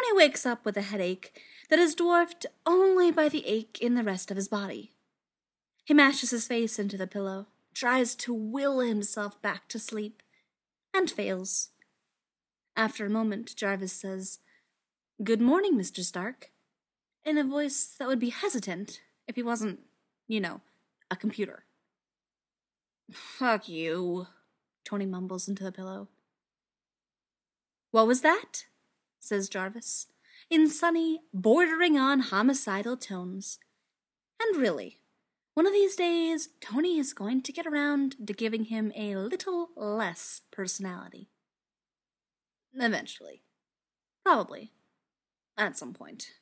Tony wakes up with a headache that is dwarfed only by the ache in the rest of his body. He mashes his face into the pillow, tries to will himself back to sleep, and fails. After a moment, Jarvis says, "Good morning, Mr. Stark," in a voice that would be hesitant if he wasn't, a computer. "Fuck you," Tony mumbles into the pillow. "What was that?" says Jarvis, in sunny, bordering on homicidal tones. And really, one of these days, Tony is going to get around to giving him a little less personality. Eventually. Probably. At some point.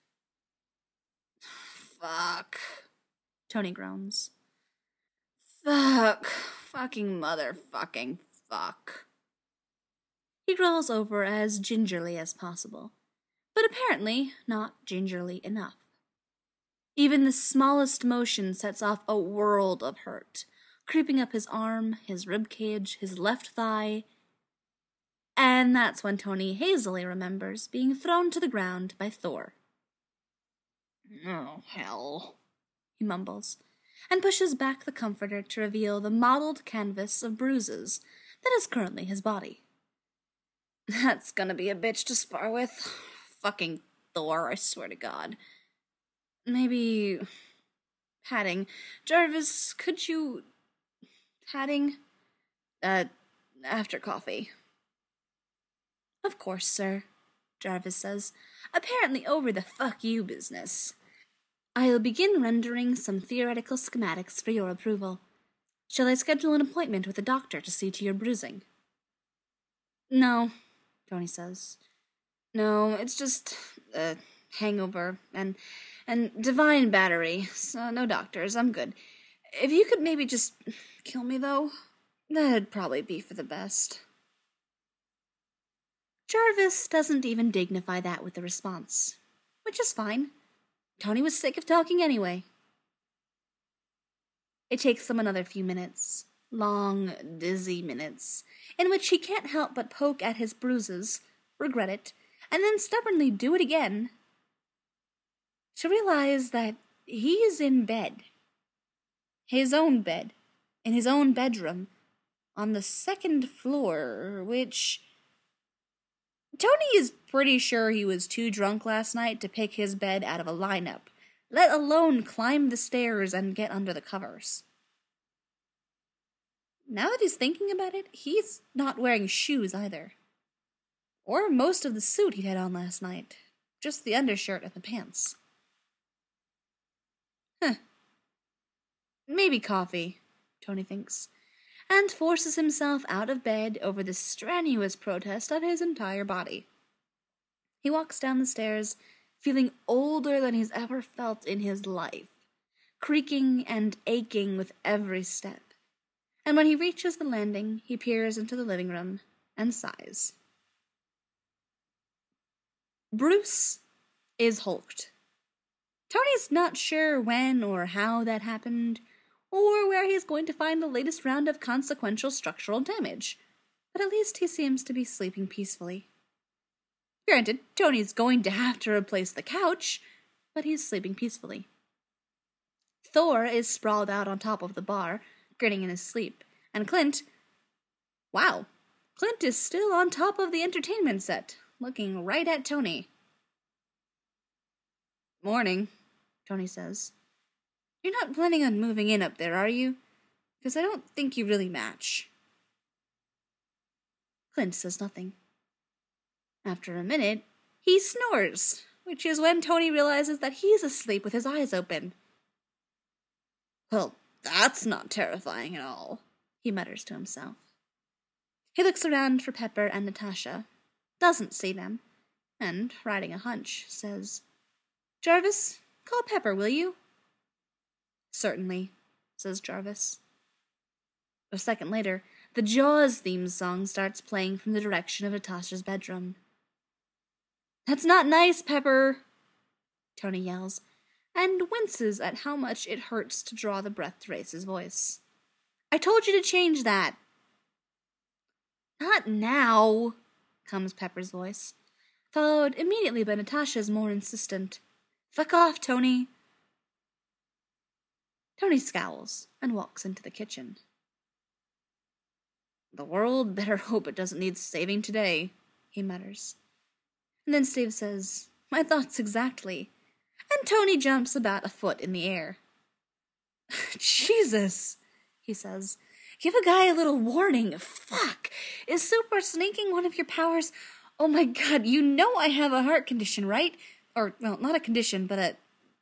"Fuck," Tony groans. "Fuck. Fucking motherfucking fuck." He rolls over as gingerly as possible, but apparently not gingerly enough. Even the smallest motion sets off a world of hurt, creeping up his arm, his ribcage, his left thigh. And that's when Tony hazily remembers being thrown to the ground by Thor. "Oh, hell," he mumbles, and pushes back the comforter to reveal the mottled canvas of bruises that is currently his body. "That's gonna be a bitch to spar with. Fucking Thor, I swear to God. Maybe... padding. Jarvis, could you... padding? After coffee." "Of course, sir," Jarvis says, apparently over the fuck you business. "I'll begin rendering some theoretical schematics for your approval. Shall I schedule an appointment with a doctor to see to your bruising?" "No," Tony says. "No, it's just a hangover and divine battery, so no doctors, I'm good. If you could maybe just kill me, though, that'd probably be for the best." Jarvis doesn't even dignify that with a response, which is fine. Tony was sick of talking anyway. It takes him another few minutes, long, dizzy minutes, in which he can't help but poke at his bruises, regret it, and then stubbornly do it again, to realize that he is in bed. His own bed, in his own bedroom, on the second floor, which... Tony is pretty sure he was too drunk last night to pick his bed out of a lineup, let alone climb the stairs and get under the covers. Now that he's thinking about it, he's not wearing shoes either. Or most of the suit he had on last night. Just the undershirt and the pants. Maybe coffee, Tony thinks, and forces himself out of bed over the strenuous protest of his entire body. He walks down the stairs, feeling older than he's ever felt in his life, creaking and aching with every step. And when he reaches the landing, he peers into the living room and sighs. Bruce is hulked. Tony's not sure when or how that happened, or where he's going to find the latest round of consequential structural damage, but at least he seems to be sleeping peacefully. Granted, Tony's going to have to replace the couch, but he's sleeping peacefully. Thor is sprawled out on top of the bar, grinning in his sleep, and Clint is still on top of the entertainment set, looking right at Tony. "Morning," Tony says. "You're not planning on moving in up there, are you? Because I don't think you really match." Clint says nothing. After a minute, he snores, which is when Tony realizes that he's asleep with his eyes open. "Well, that's not terrifying at all," he mutters to himself. He looks around for Pepper and Natasha, doesn't see them, and, riding a hunch, says, "Jarvis, call Pepper, will you?" "Certainly," says Jarvis. A second later, the Jaws theme song starts playing from the direction of Natasha's bedroom. "That's not nice, Pepper," Tony yells, and winces at how much it hurts to draw the breath to raise his voice. "I told you to change that." "Not now," comes Pepper's voice. followed immediately by Natasha's more insistent, "Fuck off, Tony." Tony scowls and walks into the kitchen. "The world better hope it doesn't need saving today," he mutters. And then Steve says, "My thoughts exactly." And Tony jumps about a foot in the air. "Jesus," he says. "Give a guy a little warning. Fuck. Is super sneaking one of your powers? Oh my god, you know I have a heart condition, right? Or, well, not a condition, but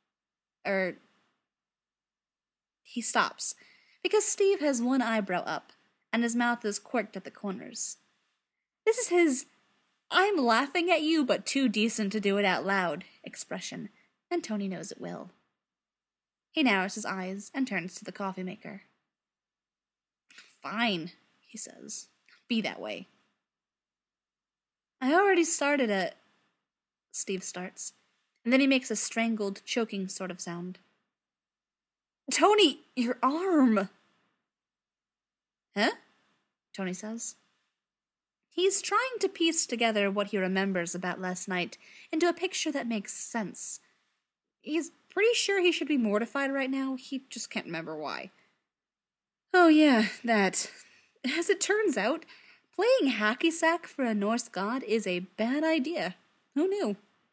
He stops, because Steve has one eyebrow up, and his mouth is quirked at the corners. This is his "I'm laughing at you, but too decent to do it out loud" expression, and Tony knows it well. He narrows his eyes and turns to the coffee maker. "Fine," he says. "Be that way." "I already started it," Steve starts, and then he makes a strangled, choking sort of sound. "Tony, your arm!" "Huh?" Tony says. He's trying to piece together what he remembers about last night into a picture that makes sense. He's pretty sure he should be mortified right now, he just can't remember why. "Oh yeah, that. As it turns out, playing hacky sack for a Norse god is a bad idea. Who knew?"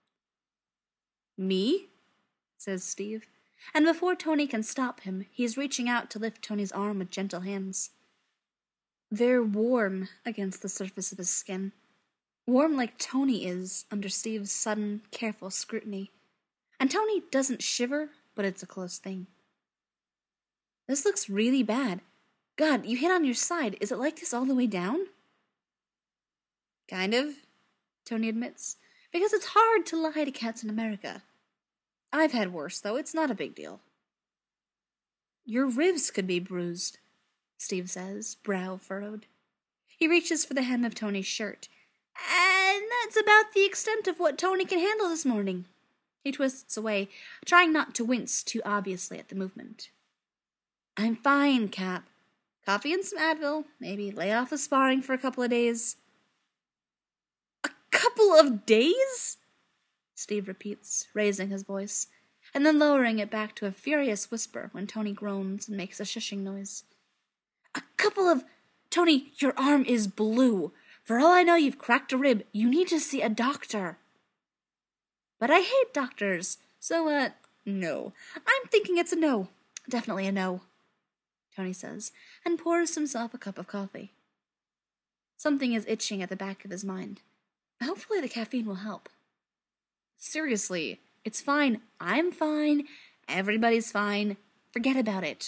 "Me?" says Steve, and before Tony can stop him, he's reaching out to lift Tony's arm with gentle hands. They're warm against the surface of his skin. Warm like Tony is under Steve's sudden, careful scrutiny. And Tony doesn't shiver, but it's a close thing. "This looks really bad. God, you hit on your side. Is it like this all the way down?" "Kind of," Tony admits, "because it's hard to lie to Captain America. I've had worse, though. It's not a big deal." "Your ribs could be bruised," Steve says, brow furrowed. He reaches for the hem of Tony's shirt, and that's about the extent of what Tony can handle this morning. He twists away, trying not to wince too obviously at the movement. "I'm fine, Cap. Coffee and some Advil, maybe lay off the sparring for a couple of days." "A couple of days?" Steve repeats, raising his voice, and then lowering it back to a furious whisper when Tony groans and makes a shushing noise. "A couple of... Tony, your arm is blue. For all I know, you've cracked a rib. You need to see a doctor." "But I hate doctors, so, no. I'm thinking it's a no. Definitely a no," Tony says, and pours himself a cup of coffee. Something is itching at the back of his mind. Hopefully the caffeine will help. "Seriously, it's fine. I'm fine. Everybody's fine. Forget about it."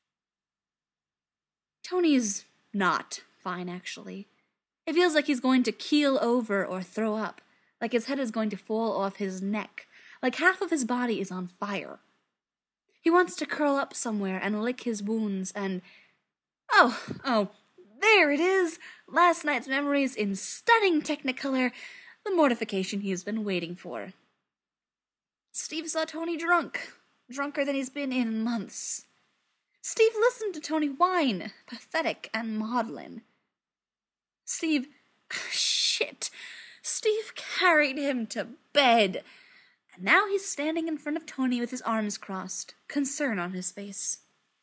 Tony's not fine, actually. It feels like he's going to keel over or throw up, like his head is going to fall off his neck, like half of his body is on fire. He wants to curl up somewhere and lick his wounds and... Oh, there it is! Last night's memories in stunning Technicolor, the mortification he's been waiting for. Steve saw Tony drunker than he's been in months. Steve listened to Tony whine, pathetic and maudlin. Steve carried him to bed. And now he's standing in front of Tony with his arms crossed, concern on his face.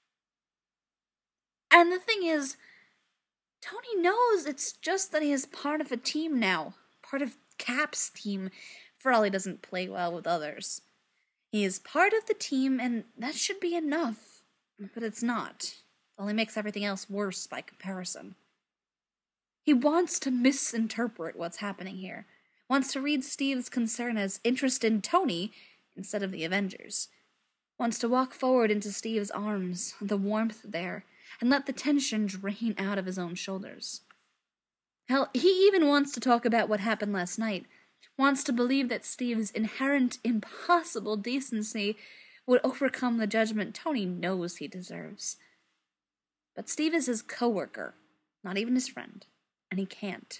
And the thing is, Tony knows it's just that he is part of a team now, part of Cap's team, for all he doesn't play well with others. He is part of the team, and that should be enough. But it's not. It only makes everything else worse by comparison. He wants to misinterpret what's happening here, wants to read Steve's concern as interest in Tony instead of the Avengers, wants to walk forward into Steve's arms, the warmth there, and let the tension drain out of his own shoulders. Hell, he even wants to talk about what happened last night, wants to believe that Steve's inherent impossible decency would overcome the judgment Tony knows he deserves. But Steve is his coworker, not even his friend, and he can't.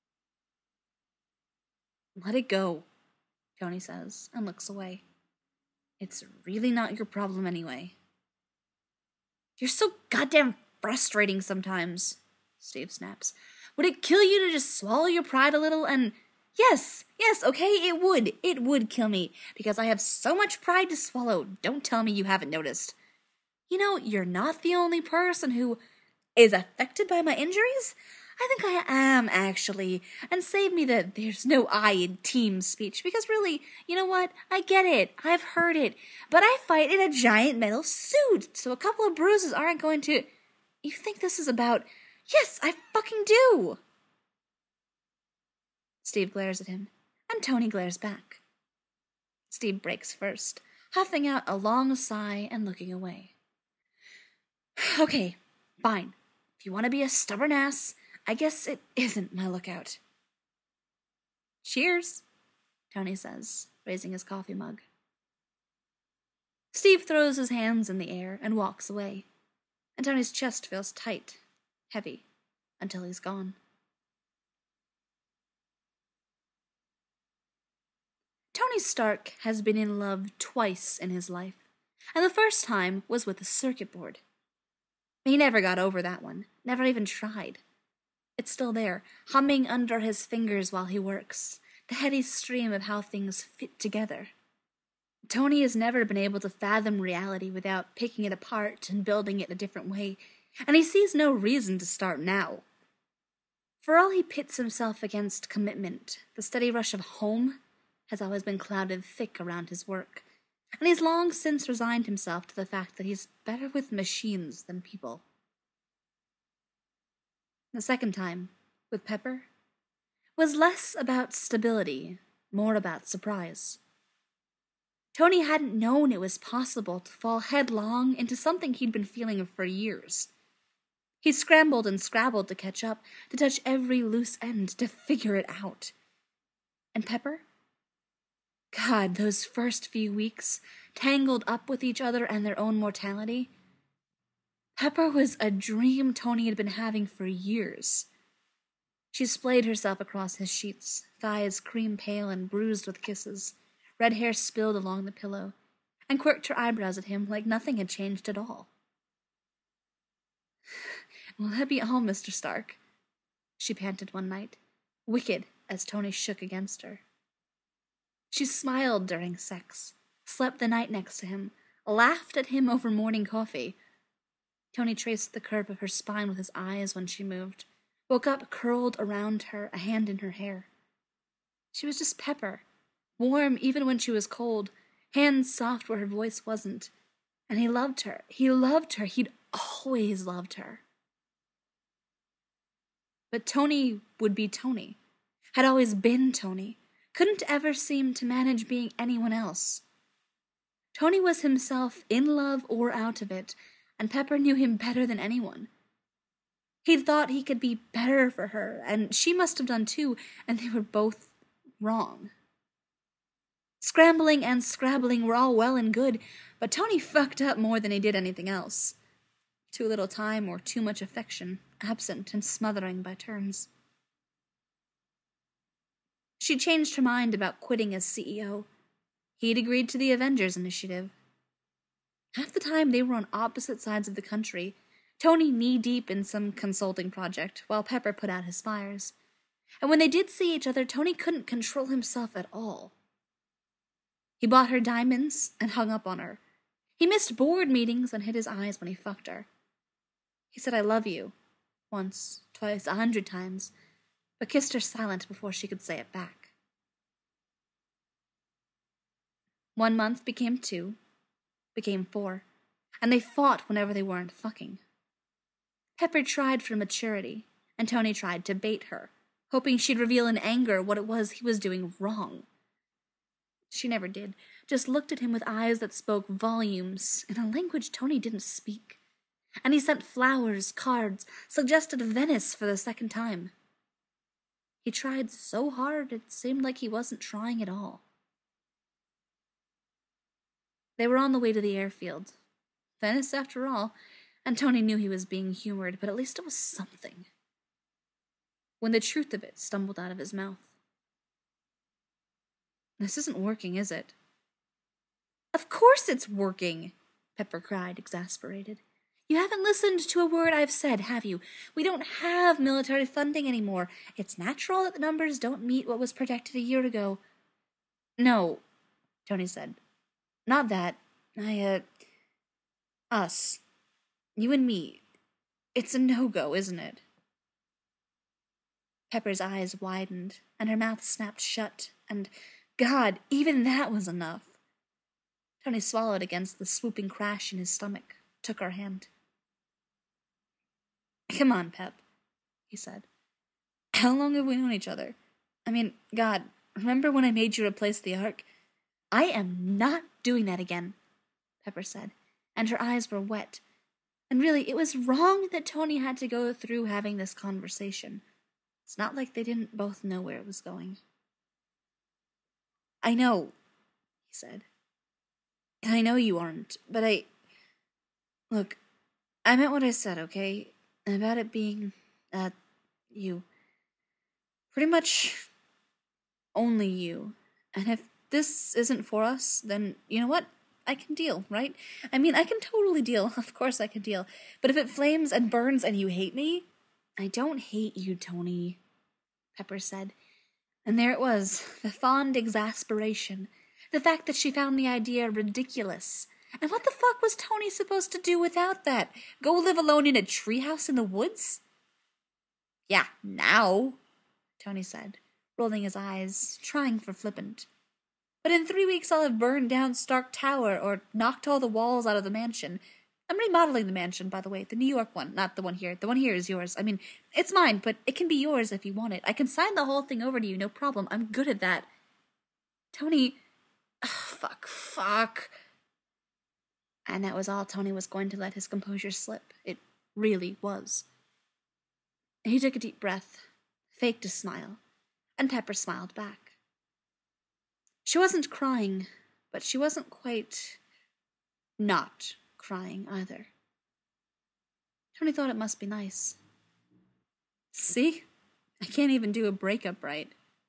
"Let it go," Tony says, and looks away. "It's really not your problem anyway." "You're so goddamn frustrating sometimes," Steve snaps. "Would it kill you to just swallow your pride a little and Yes, okay, it would. It would kill me, because I have so much pride to swallow. Don't tell me you haven't noticed. You know, you're not the only person who is affected by my injuries. I think I am, actually. And save me the "there's no I" in team speech, because really, you know what? I get it. I've heard it. But I fight in a giant metal suit, so a couple of bruises aren't going to... You think this is about... Yes, I fucking do! Steve glares at him, and Tony glares back. Steve breaks first, huffing out a long sigh and looking away. Okay, fine. If you want to be a stubborn ass, I guess it isn't my lookout. Cheers, Tony says, raising his coffee mug. Steve throws his hands in the air and walks away, and Tony's chest feels tight, heavy, until he's gone. Tony Stark has been in love twice in his life, and the first time was with a circuit board. He never got over that one, never even tried. It's still there, humming under his fingers while he works, the heady stream of how things fit together. Tony has never been able to fathom reality without picking it apart and building it a different way, and he sees no reason to start now. For all he pits himself against commitment, the steady rush of home has always been clouded thick around his work, and he's long since resigned himself to the fact that he's better with machines than people. The second time, with Pepper, was less about stability, more about surprise. Tony hadn't known it was possible to fall headlong into something he'd been feeling for years. He scrambled and scrabbled to catch up, to touch every loose end, to figure it out. And Pepper? God, those first few weeks, tangled up with each other and their own mortality. Pepper was a dream Tony had been having for years. She splayed herself across his sheets, thighs cream pale and bruised with kisses, red hair spilled along the pillow, and quirked her eyebrows at him like nothing had changed at all. "Will that be all, Mr. Stark?" she panted one night, wicked as Tony shook against her. She smiled during sex, slept the night next to him, laughed at him over morning coffee. Tony traced the curve of her spine with his eyes when she moved, woke up curled around her, a hand in her hair. She was just Pepper, warm even when she was cold, hands soft where her voice wasn't. And he loved her. He loved her. He'd always loved her. But Tony would be Tony, had always been Tony, couldn't ever seem to manage being anyone else. Tony was himself, in love or out of it, and Pepper knew him better than anyone. He'd thought he could be better for her, and she must have done too, and they were both wrong. Scrambling and scrabbling were all well and good, but Tony fucked up more than he did anything else. Too little time or too much affection, absent and smothering by turns. She changed her mind about quitting as CEO. He'd agreed to the Avengers Initiative. Half the time they were on opposite sides of the country, Tony knee-deep in some consulting project, while Pepper put out his fires. And when they did see each other, Tony couldn't control himself at all. He bought her diamonds and hung up on her. He missed board meetings and hid his eyes when he fucked her. He said, "I love you," once, twice, 100 times, but kissed her silent before she could say it back. 1 month became 2, became 4, and they fought whenever they weren't fucking. Pepper tried for maturity, and Tony tried to bait her, hoping she'd reveal in anger what it was he was doing wrong. She never did, just looked at him with eyes that spoke volumes in a language Tony didn't speak. And he sent flowers, cards, suggested Venice for the second time. He tried so hard it seemed like he wasn't trying at all. They were on the way to the airfield. Venice, after all, and Tony knew he was being humored, but at least it was something. When the truth of it stumbled out of his mouth. "This isn't working, is it?" "Of course it's working," Pepper cried, exasperated. You haven't listened to a word I've said, have you? We don't have military funding anymore. It's natural that the numbers don't meet what was projected a year ago. No, Tony said. Not that. Us. You and me. It's a no-go, isn't it? Pepper's eyes widened, and her mouth snapped shut, and, God, even that was enough. Tony swallowed against the swooping crash in his stomach, took her hand. Come on, Pep, he said. How long have we known each other? I mean, God, remember when I made you replace the Ark? I am not doing that again, Pepper said, and her eyes were wet. And really, it was wrong that Tony had to go through having this conversation. It's not like they didn't both know where it was going. I know, he said. I know you aren't, but Look, I meant what I said, okay? About it being, you. Pretty much only you. And if this isn't for us, then you know what? I can deal, right? I mean, I can totally deal. Of course I can deal. But if it flames and burns and you hate me, I don't hate you, Tony, Pepper said. And there it was, the fond exasperation. The fact that she found the idea ridiculous. And what the fuck was Tony supposed to do without that? Go live alone in a treehouse in the woods? Yeah, now, Tony said, rolling his eyes, trying for flippant. But in 3 weeks I'll have burned down Stark Tower or knocked all the walls out of the mansion. I'm remodeling the mansion, by the way, the New York one, not the one here. The one here is yours. I mean, it's mine, but it can be yours if you want it. I can sign the whole thing over to you, no problem. I'm good at that. Tony... Fuck. And that was all Tony was going to let his composure slip. It really was. He took a deep breath, faked a smile, and Pepper smiled back. She wasn't crying, but she wasn't quite not crying either. Tony thought it must be nice. See? I can't even do a breakup right.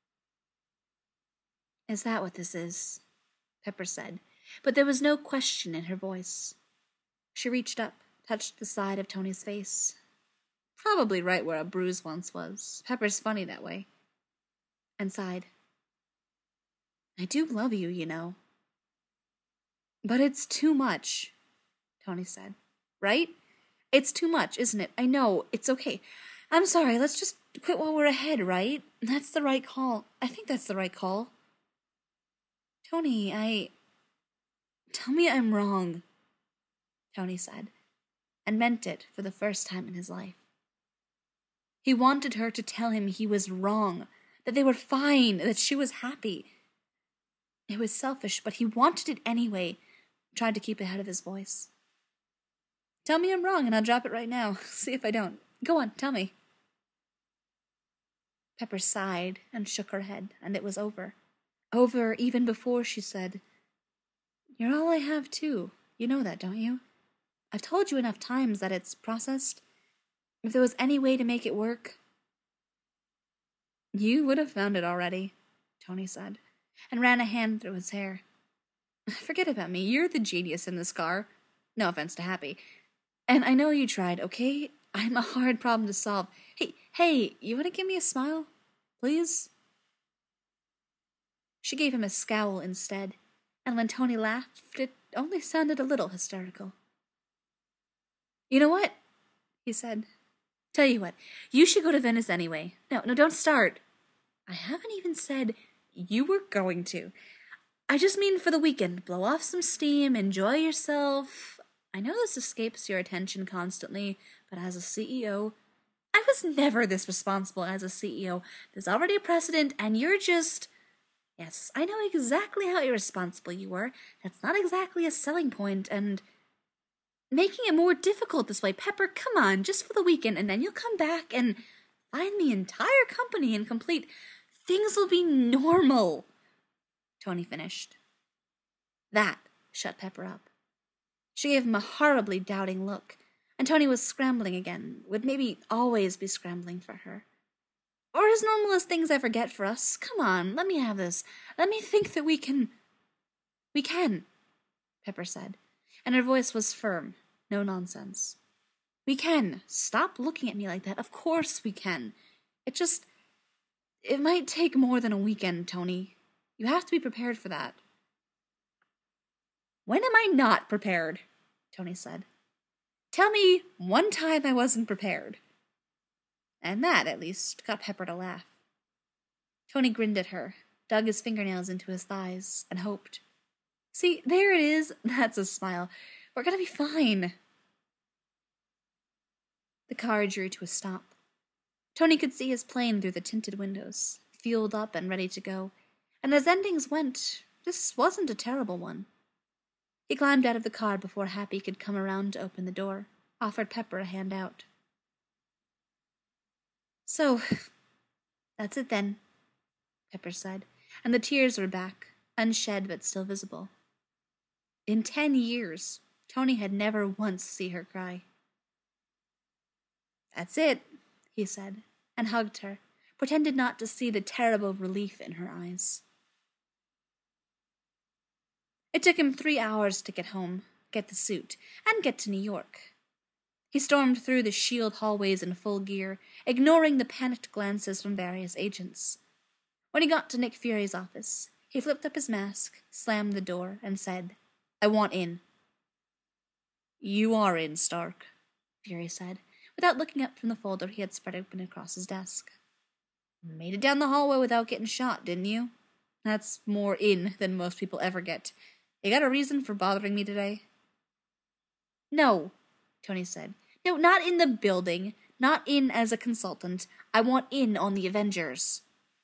Is that what this is? Pepper said, but there was no question in her voice. She reached up, touched the side of Tony's face. Probably right where a bruise once was. Pepper's funny that way. And sighed. I do love you, you know. But it's too much, Tony said. Right? It's too much, isn't it? I know. It's okay. I'm sorry. Let's just quit while we're ahead, right? That's the right call. I think that's the right call. Tony, Tell me I'm wrong, Tony said, and meant it for the first time in his life. He wanted her to tell him he was wrong, that they were fine, that she was happy. It was selfish, but he wanted it anyway, tried to keep it out of his voice. Tell me I'm wrong, and I'll drop it right now. See if I don't. Go on, tell me. Pepper sighed and shook her head, and it was over. Over even before she said, You're all I have, too. You know that, don't you? I've told you enough times that it's processed. If there was any way to make it work... You would have found it already, Tony said, and ran a hand through his hair. Forget about me. You're the genius in this car. No offense to Happy. And I know you tried, okay? I'm a hard problem to solve. Hey, you want to give me a smile? Please? She gave him a scowl instead, and when Tony laughed, it only sounded a little hysterical. You know what? He said. Tell you what, you should go to Venice anyway. No, don't start. I haven't even said you were going to. I just mean for the weekend. Blow off some steam, enjoy yourself. I know this escapes your attention constantly, but as a CEO, I was never this responsible as a CEO. There's already a precedent, and you're just... Yes, I know exactly how irresponsible you were. That's not exactly a selling point, and... Making it more difficult this way. Pepper, come on, just for the weekend, and then you'll come back and find the entire company incomplete. Things will be normal, Tony finished. That shut Pepper up. She gave him a horribly doubting look, and Tony was scrambling again, would maybe always be scrambling for her. Or as normal as things ever get for us. Come on, let me have this. Let me think that we can... We can, Pepper said, and her voice was firm, no nonsense. We can. Stop looking at me like that. Of course we can. It might take more than a weekend, Tony. You have to be prepared for that. When am I not prepared? Tony said. Tell me one time I wasn't prepared. And that, at least, got Pepper to laugh. Tony grinned at her, dug his fingernails into his thighs, and hoped. See, there it is. That's a smile. We're gonna be fine. The car drew to a stop. Tony could see his plane through the tinted windows, fueled up and ready to go, and as endings went, this wasn't a terrible one. He climbed out of the car before Happy could come around to open the door, offered Pepper a hand out. So, that's it then, Pepper said, and the tears were back, unshed but still visible. In 10 years, Tony had never once seen her cry. That's it, he said, and hugged her, pretended not to see the terrible relief in her eyes. It took him 3 hours to get home, get the suit, and get to New York. He stormed through the SHIELD hallways in full gear, ignoring the panicked glances from various agents. When he got to Nick Fury's office, he flipped up his mask, slammed the door, and said, I want in. You are in, Stark, Fury said, without looking up from the folder he had spread open across his desk. Made it down the hallway without getting shot, didn't you? That's more in than most people ever get. You got a reason for bothering me today? No, Tony said. No, not in the building. Not in as a consultant. I want in on the Avengers.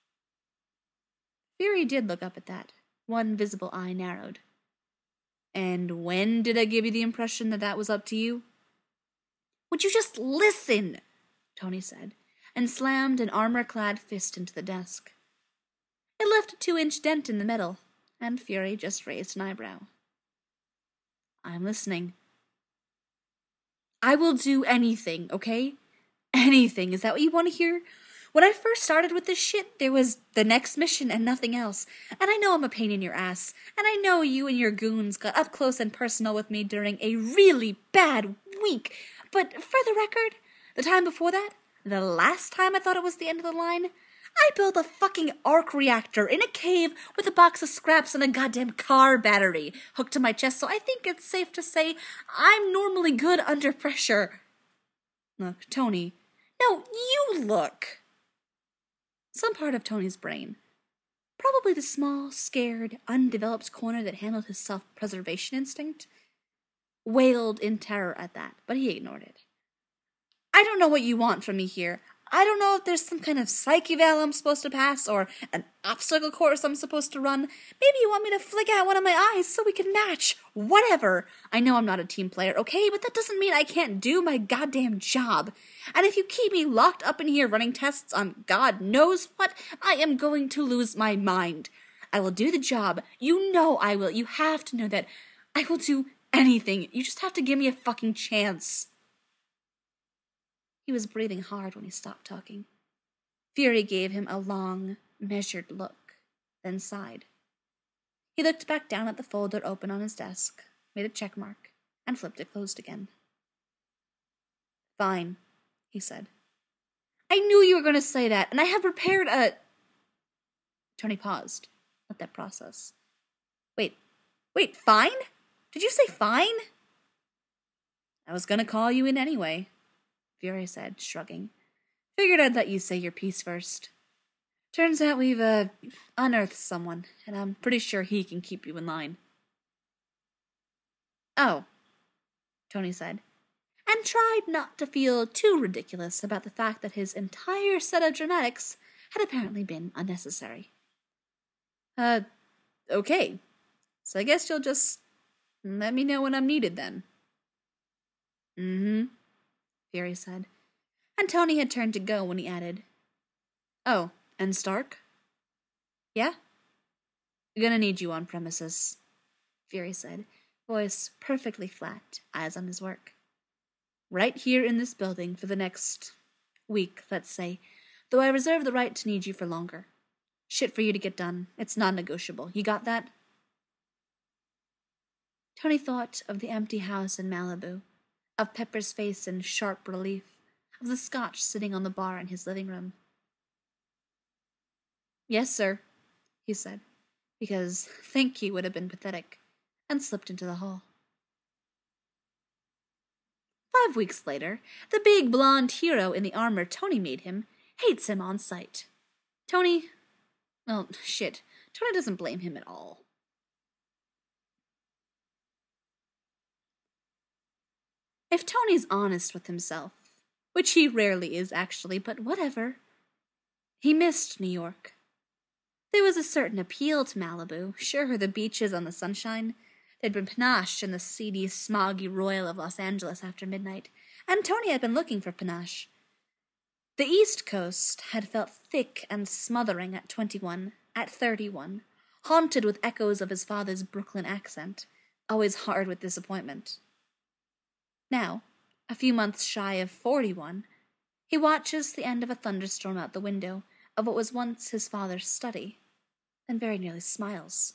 Fury did look up at that. One visible eye narrowed. And when did I give you the impression that that was up to you? Would you just listen? Tony said, and slammed an armor-clad fist into the desk. It left a 2-inch dent in the metal, and Fury just raised an eyebrow. I'm listening. I will do anything, okay? Anything. Is that what you want to hear? When I first started with this shit, there was the next mission and nothing else. And I know I'm a pain in your ass. And I know you and your goons got up close and personal with me during a really bad week. But for the record, the time before that, the last time I thought it was the end of the line, I built a fucking arc reactor in a cave with a box of scraps and a goddamn car battery hooked to my chest, so I think it's safe to say I'm normally good under pressure. Look, Tony. No, you look. Some part of Tony's brain, probably the small, scared, undeveloped corner that handled his self-preservation instinct, wailed in terror at that, but he ignored it. I don't know what you want from me here. I don't know if there's some kind of psych eval I'm supposed to pass, or an obstacle course I'm supposed to run. Maybe you want me to flick out one of my eyes so we can match. Whatever. I know I'm not a team player, okay? But that doesn't mean I can't do my goddamn job. And if you keep me locked up in here running tests on God knows what, I am going to lose my mind. I will do the job. You know I will. You have to know that. I will do anything. You just have to give me a fucking chance. He was breathing hard when he stopped talking. Fury gave him a long, measured look, then sighed. He looked back down at the folder open on his desk, made a check mark, and flipped it closed again. Fine, he said. I knew you were going to say that, and I have prepared a... Tony paused. Let that process. Wait, fine? Did you say fine? I was going to call you in anyway, Fury said, shrugging. Figured I'd let you say your piece first. Turns out we've, unearthed someone, and I'm pretty sure he can keep you in line. Oh, Tony said, and tried not to feel too ridiculous about the fact that his entire set of dramatics had apparently been unnecessary. Okay. So I guess you'll just let me know when I'm needed then. Mm-hmm, Fury said, and Tony had turned to go when he added, Oh, and Stark? Yeah? Gonna need you on premises, Fury said, voice perfectly flat, eyes on his work. Right here in this building for the next week, let's say, though I reserve the right to need you for longer. Shit for you to get done. It's non-negotiable. You got that? Tony thought of the empty house in Malibu, of Pepper's face in sharp relief, of the scotch sitting on the bar in his living room. "Yes, sir," he said, because "thank you" would have been pathetic, and slipped into the hall. 5 weeks later, the big blonde hero in the armor Tony made him hates him on sight. Tony doesn't blame him at all. If Tony's honest with himself, which he rarely is actually, but whatever, he missed New York. There was a certain appeal to Malibu, sure, the beaches and the sunshine. There'd been panache in the seedy, smoggy royal of Los Angeles after midnight, and Tony had been looking for panache. The East Coast had felt thick and smothering at 21, at 31, haunted with echoes of his father's Brooklyn accent, always hard with disappointment. Now, a few months shy of 41, he watches the end of a thunderstorm out the window of what was once his father's study, and very nearly smiles.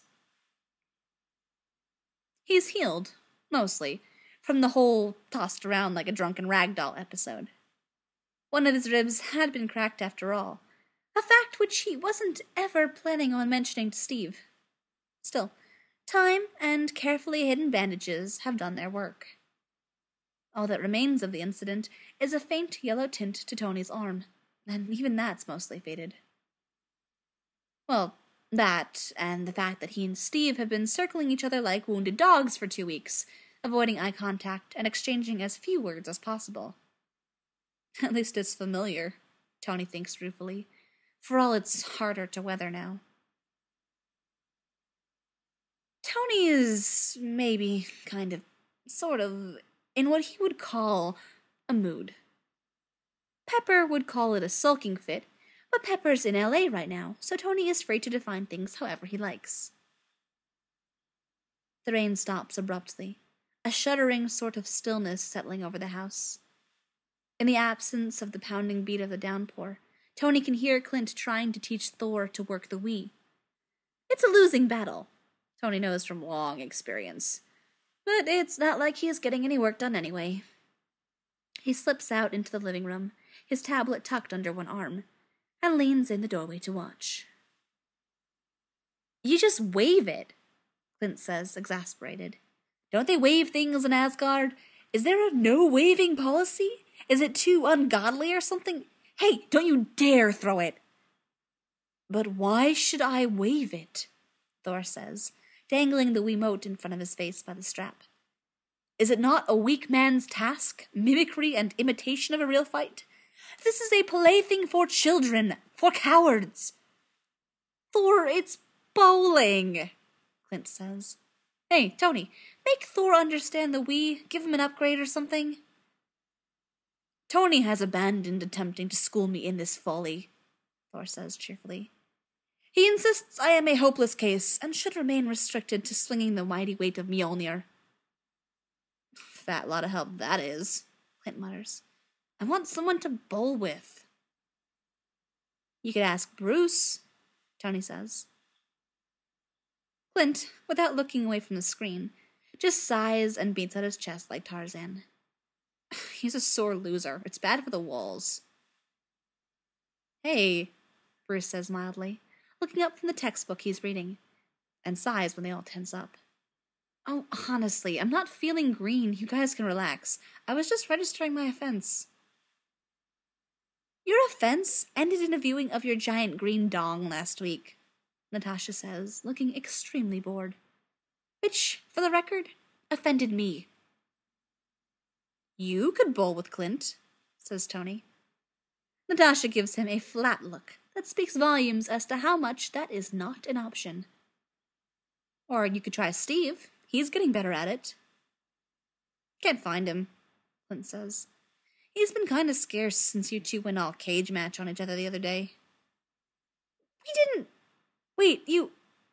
He's healed, mostly, from the whole tossed around like a drunken ragdoll episode. One of his ribs had been cracked after all, a fact which he wasn't ever planning on mentioning to Steve. Still, time and carefully hidden bandages have done their work. All that remains of the incident is a faint yellow tint to Tony's arm, and even that's mostly faded. Well, that, and the fact that he and Steve have been circling each other like wounded dogs for 2 weeks, avoiding eye contact and exchanging as few words as possible. At least it's familiar, Tony thinks ruefully, for all it's harder to weather now. Tony is maybe sort of, in what he would call a mood. Pepper would call it a sulking fit, but Pepper's in LA right now, so Tony is free to define things however he likes. The rain stops abruptly, a shuddering sort of stillness settling over the house. In the absence of the pounding beat of the downpour, Tony can hear Clint trying to teach Thor to work the Wii. It's a losing battle, Tony knows from long experience, but it's not like he is getting any work done anyway. He slips out into the living room, his tablet tucked under one arm, and leans in the doorway to watch. "You just wave it," Clint says, exasperated. "Don't they wave things in Asgard? Is there a no-waving policy? Is it too ungodly or something? Hey, don't you dare throw it!" "But why should I wave it?" Thor says, dangling the Wiimote in front of his face by the strap. "Is it not a weak man's task, mimicry and imitation of a real fight? This is a plaything for children, for cowards." "Thor, it's bowling," Clint says. "Hey, Tony, make Thor understand the Wii, give him an upgrade or something." "Tony has abandoned attempting to school me in this folly," Thor says cheerfully. "He insists I am a hopeless case and should remain restricted to swinging the mighty weight of Mjolnir." "Fat lot of help that is," Clint mutters. "I want someone to bowl with." "You could ask Bruce," Tony says. Clint, without looking away from the screen, just sighs and beats out his chest like Tarzan. He's a sore loser. It's bad for the walls. "Hey," Bruce says mildly, looking up from the textbook he's reading, and sighs when they all tense up. "Oh, honestly, I'm not feeling green. You guys can relax. I was just registering my offense." "Your offense ended in a viewing of your giant green dong last week," Natasha says, looking extremely bored. "Which, for the record, offended me." "You could bowl with Clint," says Tony. Natasha gives him a flat look that speaks volumes as to how much that is not an option. "Or you could try Steve. He's getting better at it." "Can't find him," Clint says. "He's been kind of scarce since you two went all cage match on each other the other day." "We didn't... Wait, you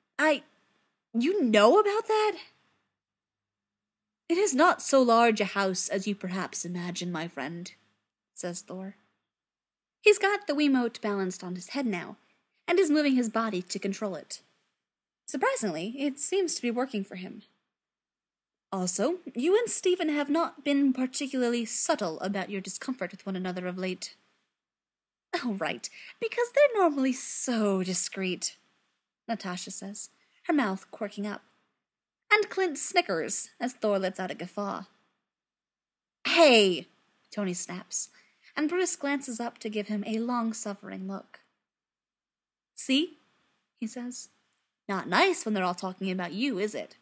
know about that?" "It is not so large a house as you perhaps imagine, my friend," says Thor. He's got the Wiimote balanced on his head now, and is moving his body to control it. Surprisingly, it seems to be working for him. Also, you and Stephen have not been particularly subtle about your discomfort with one another of late. Oh, right, because they're normally so discreet, Natasha says, her mouth quirking up. And Clint snickers as Thor lets out a guffaw. Hey! Tony snaps, and Bruce glances up to give him a long-suffering look. See? He says. Not nice when they're all talking about you, is it?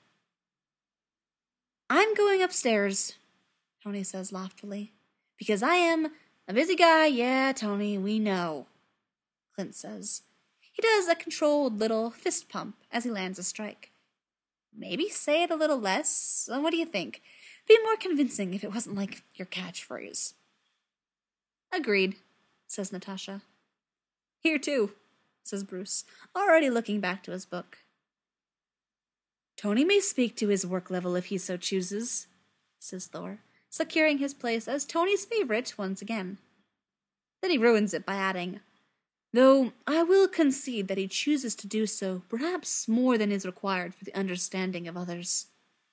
I'm going upstairs, Tony says loftily. Because I am a busy guy, yeah, Tony, we know, Clint says. He does a controlled little fist pump as he lands a strike. Maybe say it a little less. What do you think? Be more convincing if it wasn't like your catchphrase. Agreed, says Natasha. Here too, says Bruce, already looking back to his book. Tony may speak to his work level if he so chooses, says Thor, securing his place as Tony's favorite once again. Then he ruins it by adding, though I will concede that he chooses to do so perhaps more than is required for the understanding of others.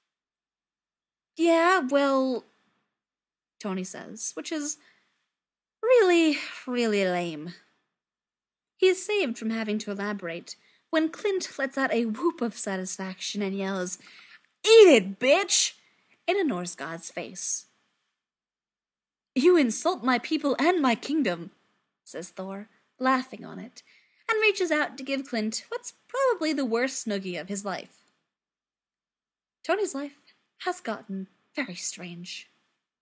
Yeah, well, Tony says, which is really, really lame. He is saved from having to elaborate when Clint lets out a whoop of satisfaction and yells, Eat it, bitch! In a Norse god's face. You insult my people and my kingdom, says Thor, laughing on it, and reaches out to give Clint what's probably the worst snuggie of his life. Tony's life has gotten very strange.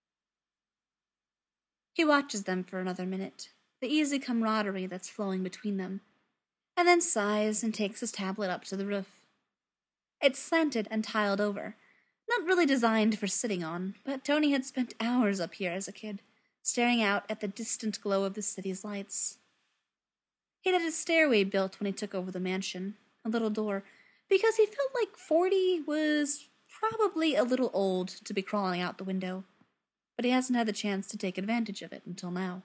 He watches them for another minute, the easy camaraderie that's flowing between them, and then sighs and takes his tablet up to the roof. It's slanted and tiled over, not really designed for sitting on, but Tony had spent hours up here as a kid, staring out at the distant glow of the city's lights. He'd had a stairway built when he took over the mansion, a little door, because he felt like 40 was probably a little old to be crawling out the window, but he hasn't had the chance to take advantage of it until now.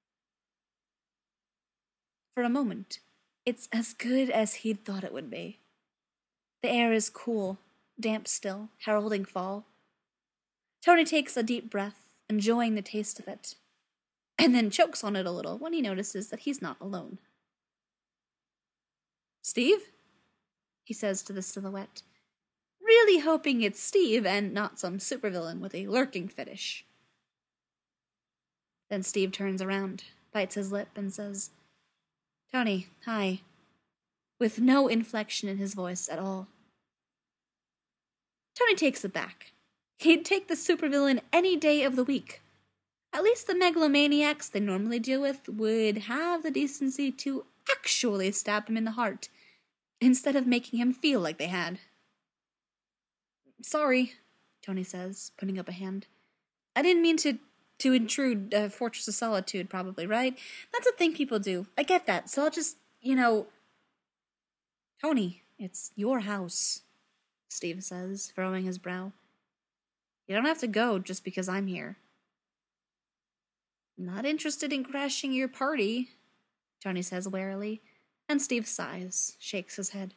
For a moment, it's as good as he'd thought it would be. The air is cool, damp still, heralding fall. Tony takes a deep breath, enjoying the taste of it, and then chokes on it a little when he notices that he's not alone. Steve? He says to the silhouette, really hoping it's Steve and not some supervillain with a lurking fetish. Then Steve turns around, bites his lip, and says, Tony, hi, with no inflection in his voice at all. Tony takes it back. He'd take the supervillain any day of the week. At least the megalomaniacs they normally deal with would have the decency to actually stab him in the heart, instead of making him feel like they had. Sorry, Tony says, putting up a hand. I didn't mean to intrude Fortress of Solitude, probably, right? That's a thing people do. I get that, so I'll just, Tony, it's your house, Steve says, furrowing his brow. You don't have to go just because I'm here. Not interested in crashing your party, Tony says warily, and Steve sighs, shakes his head.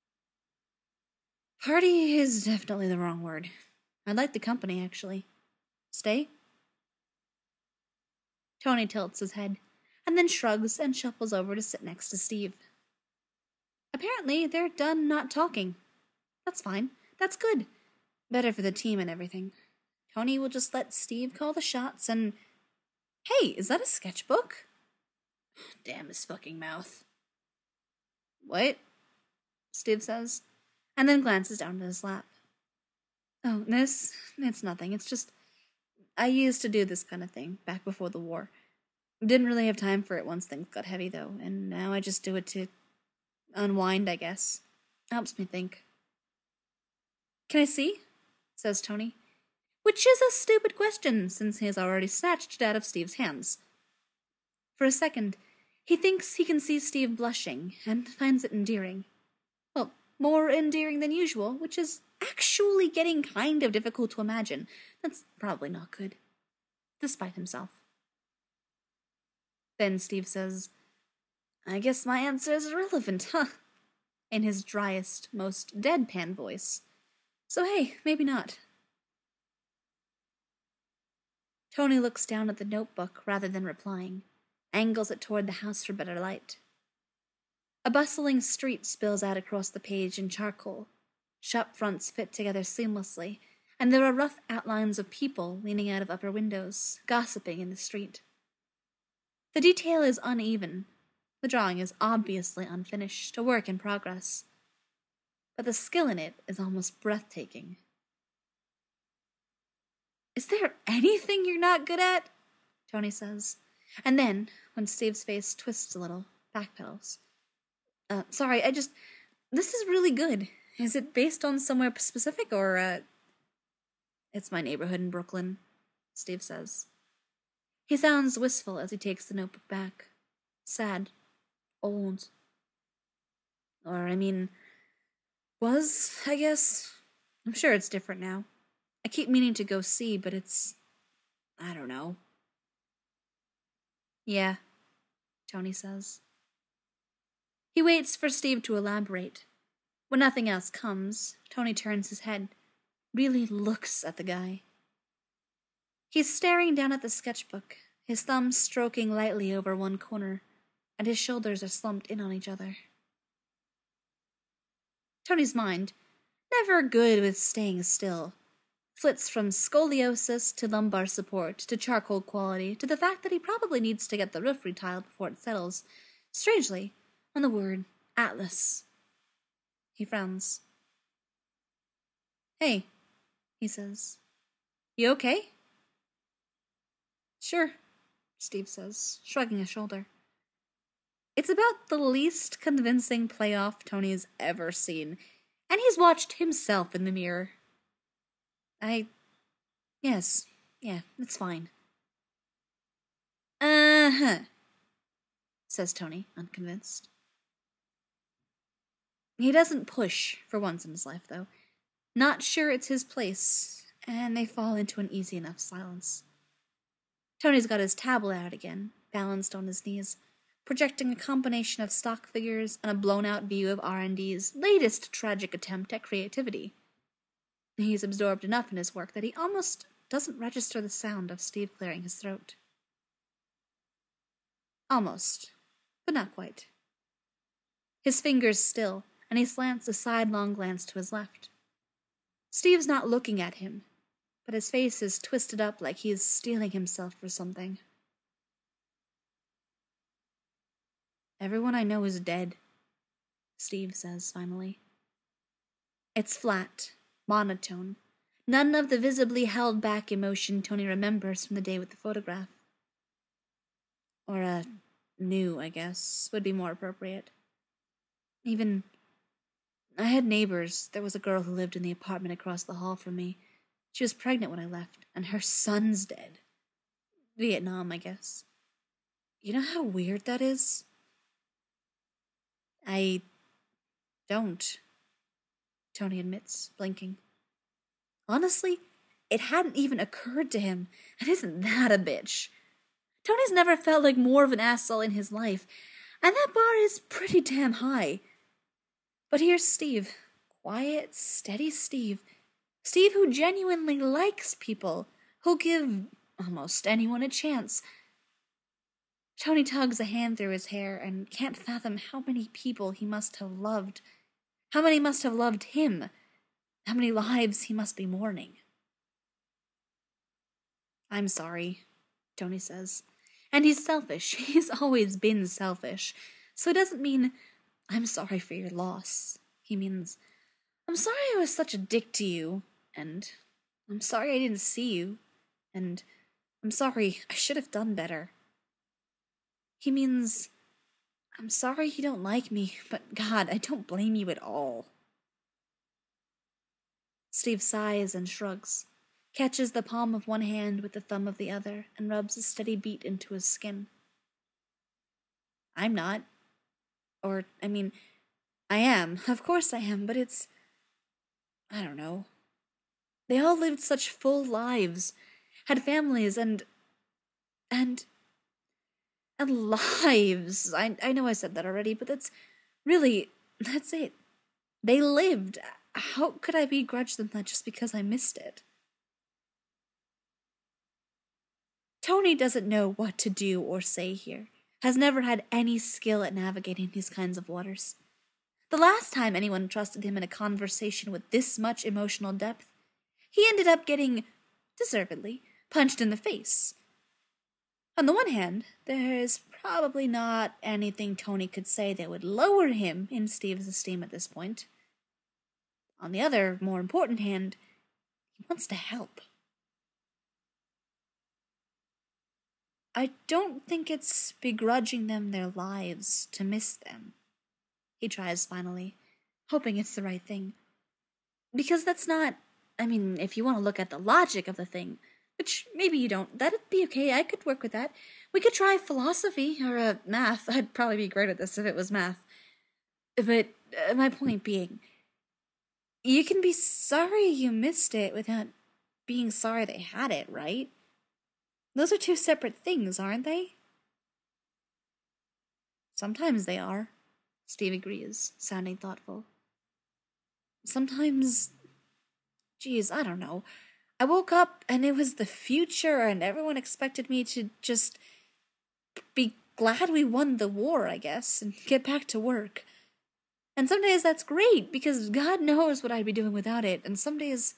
Party is definitely the wrong word. I like the company, actually. Stay? Tony tilts his head, and then shrugs and shuffles over to sit next to Steve. Apparently, they're done not talking. That's fine. That's good. Better for the team and everything. Tony will just let Steve call the shots and... Hey, is that a sketchbook? Damn his fucking mouth. What? Steve says, and then glances down at his lap. Oh, this? It's nothing. It's just... I used to do this kind of thing back before the war. Didn't really have time for it once things got heavy, though, and now I just do it to unwind, I guess. Helps me think. Can I see? Says Tony. Which is a stupid question, since he has already snatched it out of Steve's hands. For a second, he thinks he can see Steve blushing, and finds it endearing. Well, more endearing than usual, which is actually getting kind of difficult to imagine. That's probably not good. Despite himself. Then Steve says, I guess my answer is irrelevant, huh? In his driest, most deadpan voice. So hey, maybe not. Tony looks down at the notebook rather than replying, angles it toward the house for better light. A bustling street spills out across the page in charcoal. Shop fronts fit together seamlessly, and there are rough outlines of people leaning out of upper windows, gossiping in the street. The detail is uneven. The drawing is obviously unfinished, a work in progress. But the skill in it is almost breathtaking. Is there anything you're not good at? Tony says. And then, when Steve's face twists a little, backpedals. Sorry, this is really good. Is it based on somewhere specific, or, It's my neighborhood in Brooklyn, Steve says. He sounds wistful as he takes the notebook back. Sad. Old. Or, was, I guess. I'm sure it's different now. I keep meaning to go see, but I don't know. Yeah, Tony says. He waits for Steve to elaborate. When nothing else comes, Tony turns his head, really looks at the guy. He's staring down at the sketchbook, his thumb stroking lightly over one corner, and his shoulders are slumped in on each other. Tony's mind, never good with staying still, flits from scoliosis to lumbar support to charcoal quality to the fact that he probably needs to get the roof retiled before it settles, strangely, on the word Atlas. He frowns. Hey, he says. You okay? Sure, Steve says, shrugging a shoulder. It's about the least convincing playoff Tony's ever seen, and he's watched himself in the mirror. Yes, yeah, it's fine. Uh-huh, says Tony, unconvinced. He doesn't push for once in his life, though. Not sure it's his place, and they fall into an easy enough silence. Tony's got his tablet out again, balanced on his knees, projecting a combination of stock figures and a blown-out view of R&D's latest tragic attempt at creativity. He's absorbed enough in his work that he almost doesn't register the sound of Steve clearing his throat. Almost, but not quite. His fingers still, and he slants a sidelong glance to his left. Steve's not looking at him, but his face is twisted up like he is steeling himself for something. Everyone I know is dead, Steve says finally. It's flat, monotone, none of the visibly held back emotion Tony remembers from the day with the photograph. Or, new, I guess, would be more appropriate. I had neighbors. There was a girl who lived in the apartment across the hall from me. She was pregnant when I left, and her son's dead. Vietnam, I guess. You know how weird that is? I don't, Tony admits, blinking. Honestly, it hadn't even occurred to him, and isn't that a bitch? Tony's never felt like more of an asshole in his life, and that bar is pretty damn high. But here's Steve. Quiet, steady Steve. Steve who genuinely likes people, who'll give almost anyone a chance. Tony tugs a hand through his hair and can't fathom how many people he must have loved. How many must have loved him. How many lives he must be mourning. I'm sorry, Tony says. And he's selfish. He's always been selfish. So it doesn't mean, I'm sorry for your loss. He means, I'm sorry I was such a dick to you. And I'm sorry I didn't see you. And I'm sorry I should have done better. He means, I'm sorry you don't like me, but God, I don't blame you at all. Steve sighs and shrugs, catches the palm of one hand with the thumb of the other, and rubs a steady beat into his skin. I'm not. I am. Of course I am, but I don't know. They all lived such full lives, had families and lives. I know I said that already, but that's it. They lived. How could I begrudge them that just because I missed it? Tony doesn't know what to do or say here, has never had any skill at navigating these kinds of waters. The last time anyone trusted him in a conversation with this much emotional depth, he ended up getting, deservedly, punched in the face. On the one hand, there is probably not anything Tony could say that would lower him in Steve's esteem at this point. On the other, more important hand, he wants to help. I don't think it's begrudging them their lives to miss them, he tries finally, hoping it's the right thing. Because that's not, if you want to look at the logic of the thing, which maybe you don't, that'd be okay, I could work with that. We could try philosophy, or math. I'd probably be great at this if it was math. But my point being, you can be sorry you missed it without being sorry they had it, right? Those are two separate things, aren't they? Sometimes they are, Steve agrees, sounding thoughtful. Sometimes, geez, I don't know. I woke up and it was the future and everyone expected me to just be glad we won the war, I guess, and get back to work. And some days that's great, because God knows what I'd be doing without it, and some days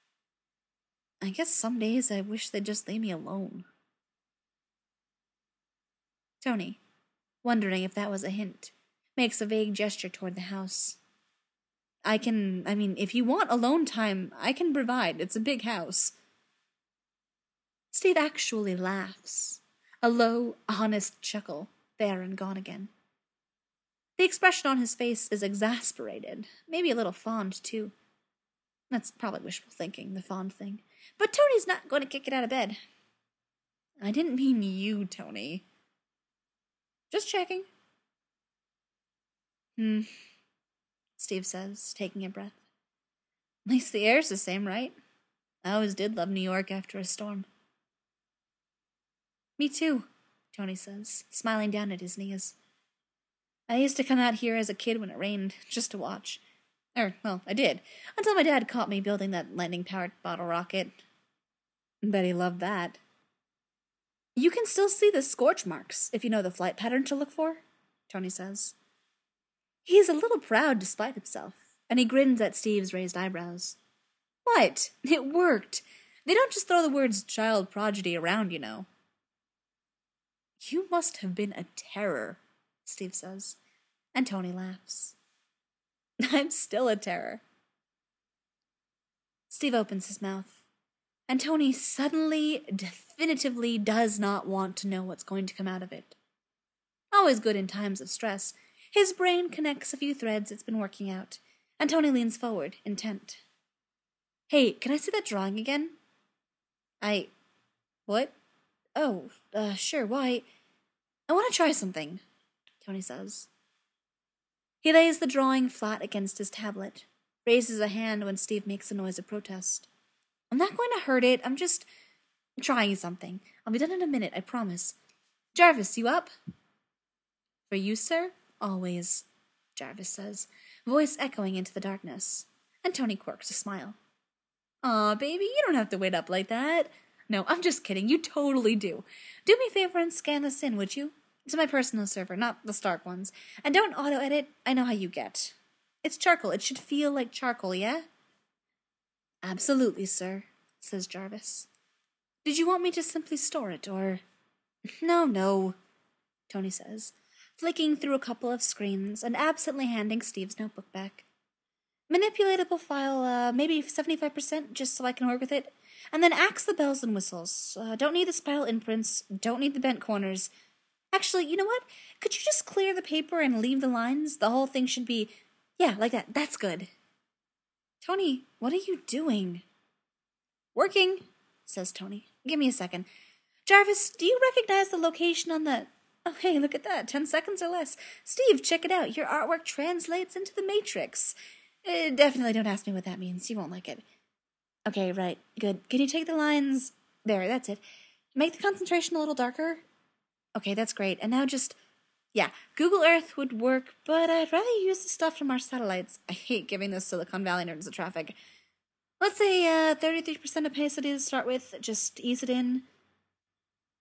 I wish they'd just leave me alone. Tony, wondering if that was a hint, makes a vague gesture toward the house. If you want alone time, I can provide. It's a big house. Steve actually laughs, a low, honest chuckle, there and gone again. The expression on his face is exasperated, maybe a little fond, too. That's probably wishful thinking, the fond thing. But Tony's not going to kick it out of bed. I didn't mean you, Tony. Just checking. Steve says, taking a breath. At least the air's the same, right? I always did love New York after a storm. Me too, Tony says, smiling down at his knees. I used to come out here as a kid when it rained, just to watch. I did, until my dad caught me building that lightning-powered bottle rocket. Bet he loved that. You can still see the scorch marks, if you know the flight pattern to look for, Tony says. He's a little proud despite himself, and he grins at Steve's raised eyebrows. What? It worked. They don't just throw the words child prodigy around, you know. You must have been a terror, Steve says, and Tony laughs. I'm still a terror. Steve opens his mouth, and Tony suddenly, definitively does not want to know what's going to come out of it. Always good in times of stress, his brain connects a few threads it's been working out, and Tony leans forward, intent. Hey, can I see that drawing again? What? Oh, sure, why? I want to try something, Tony says. He lays the drawing flat against his tablet, raises a hand when Steve makes a noise of protest. I'm not going to hurt it, I'm just trying something. I'll be done in a minute, I promise. Jarvis, you up? For you, sir? Always, Jarvis says, voice echoing into the darkness, and Tony quirks a smile. Aw, baby, you don't have to wait up like that. No, I'm just kidding, you totally do. Do me a favor and scan this in, would you? To my personal server, not the Stark ones. And don't auto-edit, I know how you get. It's charcoal, it should feel like charcoal, yeah? Absolutely, sir, says Jarvis. Did you want me to simply store it, or... No, Tony says, flicking through a couple of screens and absently handing Steve's notebook back. Manipulatable file, maybe 75%, just so I can work with it. And then axe the bells and whistles. Don't need the spiral imprints, don't need the bent corners. Actually, you know what? Could you just clear the paper and leave the lines? The whole thing should be... Yeah, like that. That's good. Tony, what are you doing? Working, says Tony. Give me a second. Jarvis, do you recognize the location on the... Oh, hey, look at that. 10 seconds or less. Steve, check it out. Your artwork translates into the Matrix. Definitely don't ask me what that means. You won't like it. Okay, right. Good. Can you take the lines... There, that's it. Make the concentration a little darker. Okay, that's great. And now just... Yeah, Google Earth would work, but I'd rather use the stuff from our satellites. I hate giving those Silicon Valley nerds the traffic. Let's say 33% opacity to start with. Just ease it in.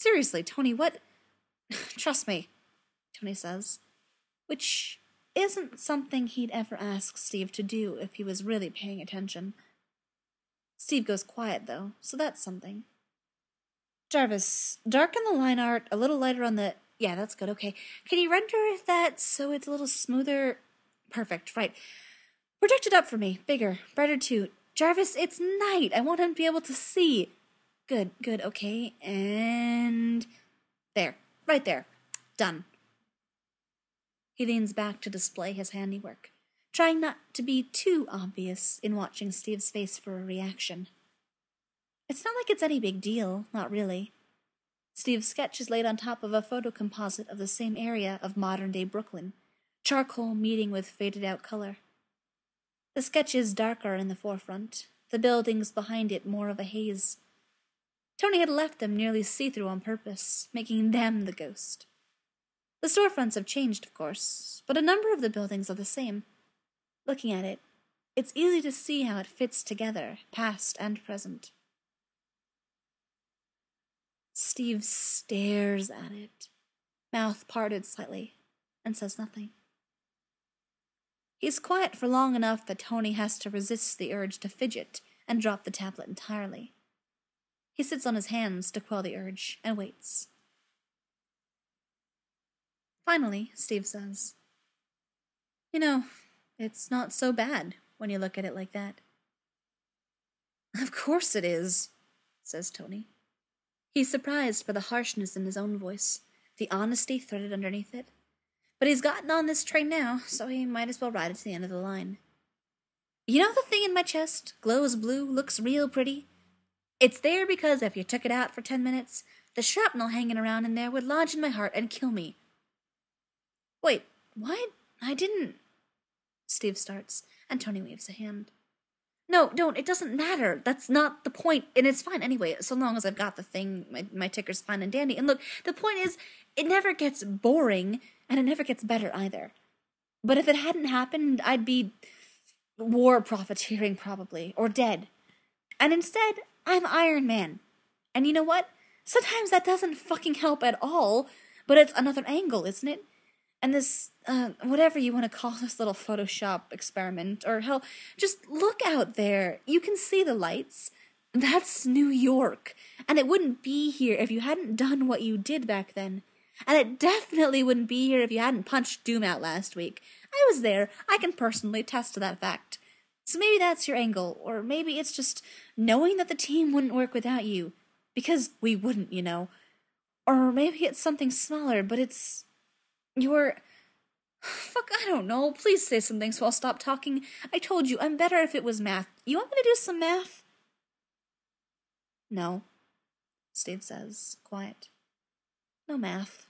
Seriously, Tony, what? Trust me, Tony says, which isn't something he'd ever ask Steve to do if he was really paying attention. Steve goes quiet, though, so that's something. Jarvis, darken the line art a little lighter on the... Yeah, that's good, okay. Can you render that so it's a little smoother? Perfect, right. Project it up for me, bigger, brighter too. Jarvis, it's night. I want him to be able to see. Good, okay. And... there, right there. Done. He leans back to display his handiwork, trying not to be too obvious in watching Steve's face for a reaction. It's not like it's any big deal, not really. Steve's sketch is laid on top of a photo composite of the same area of modern-day Brooklyn, charcoal meeting with faded-out color. The sketch is darker in the forefront, the buildings behind it more of a haze. Tony had left them nearly see-through on purpose, making them the ghost. The storefronts have changed, of course, but a number of the buildings are the same. Looking at it, it's easy to see how it fits together, past and present. Steve stares at it, mouth parted slightly, and says nothing. He's quiet for long enough that Tony has to resist the urge to fidget and drop the tablet entirely. He sits on his hands to quell the urge and waits. Finally, Steve says, "You know, it's not so bad when you look at it like that." "Of course it is," says Tony. He's surprised by the harshness in his own voice, the honesty threaded underneath it. But he's gotten on this train now, so he might as well ride it to the end of the line. "You know the thing in my chest, glows blue, looks real pretty? It's there because if you took it out for 10 minutes, the shrapnel hanging around in there would lodge in my heart and kill me." "Wait, what? I didn't..." Steve starts, and Tony waves a hand. "No, don't. It doesn't matter. That's not the point. And it's fine anyway, so long as I've got the thing. My ticker's fine and dandy. And look, the point is, it never gets boring, and it never gets better either. But if it hadn't happened, I'd be war profiteering probably, or dead. And instead, I'm Iron Man. And you know what? Sometimes that doesn't fucking help at all, but it's another angle, isn't it? And this, whatever you want to call this little Photoshop experiment, or hell, just look out there. You can see the lights. That's New York. And it wouldn't be here if you hadn't done what you did back then. And it definitely wouldn't be here if you hadn't punched Doom out last week. I was there. I can personally attest to that fact. So maybe that's your angle, or maybe it's just knowing that the team wouldn't work without you. Because we wouldn't, you know. Or maybe it's something smaller, but it's... You're... Fuck, I don't know. Please say something so I'll stop talking. I told you, I'm better if it was math. You want me to do some math? "No," Steve says, quiet. "No math."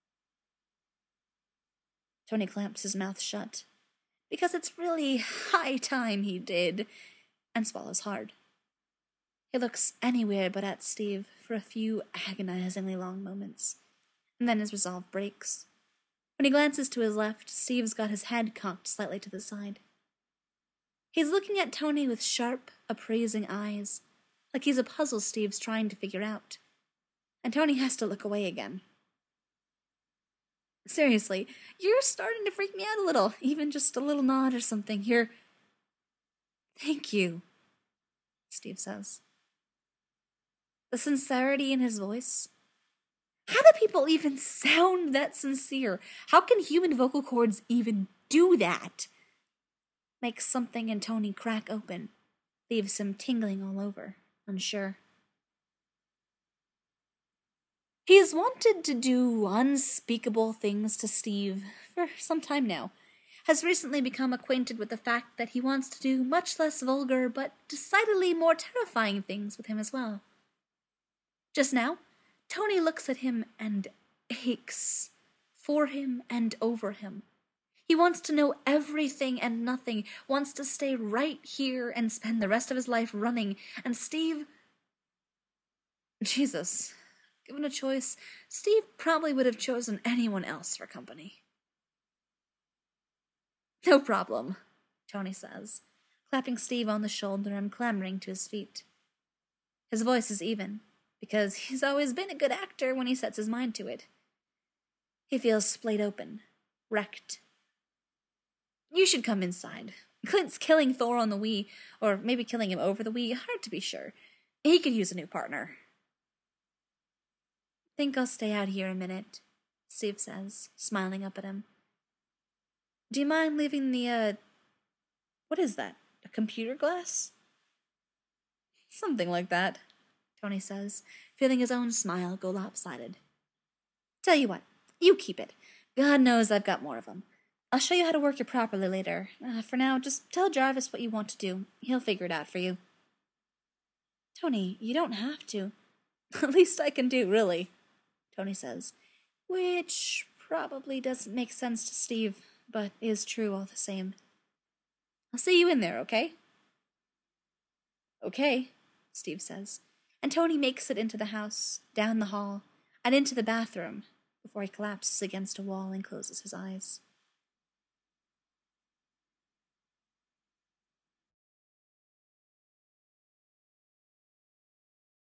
Tony clamps his mouth shut, because it's really high time he did, and swallows hard. He looks anywhere but at Steve for a few agonizingly long moments, and then his resolve breaks. When he glances to his left, Steve's got his head cocked slightly to the side. He's looking at Tony with sharp, appraising eyes, like he's a puzzle Steve's trying to figure out. And Tony has to look away again. "Seriously, you're starting to freak me out a little. Even just a little nod or something. You're..." "Thank you," Steve says. The sincerity in his voice. How do people even sound that sincere? How can human vocal cords even do that? Makes something in Tony crack open. Leaves him tingling all over, unsure. He has wanted to do unspeakable things to Steve for some time now. Has recently become acquainted with the fact that he wants to do much less vulgar but decidedly more terrifying things with him as well. Just now, Tony looks at him and aches for him and over him. He wants to know everything and nothing, wants to stay right here and spend the rest of his life running, and Steve... Jesus, given a choice, Steve probably would have chosen anyone else for company. "No problem," Tony says, clapping Steve on the shoulder and clambering to his feet. His voice is even, because he's always been a good actor when he sets his mind to it. He feels splayed open, wrecked. You should come inside. Clint's killing Thor on the Wii, or maybe killing him over the Wii, hard to be sure. He could use a new partner. Think I'll stay out here a minute, Steve says, smiling up at him. Do you mind leaving the, what is that, a computer glass? Something like that, Tony says, feeling his own smile go lopsided. Tell you what, you keep it. God knows I've got more of them. I'll show you how to work it properly later. For now, just tell Jarvis what you want to do. He'll figure it out for you. Tony, you don't have to. At least I can do, really, Tony says, which probably doesn't make sense to Steve, but is true all the same. I'll see you in there, okay? Okay, Steve says, and Tony makes it into the house, down the hall, and into the bathroom before he collapses against a wall and closes his eyes.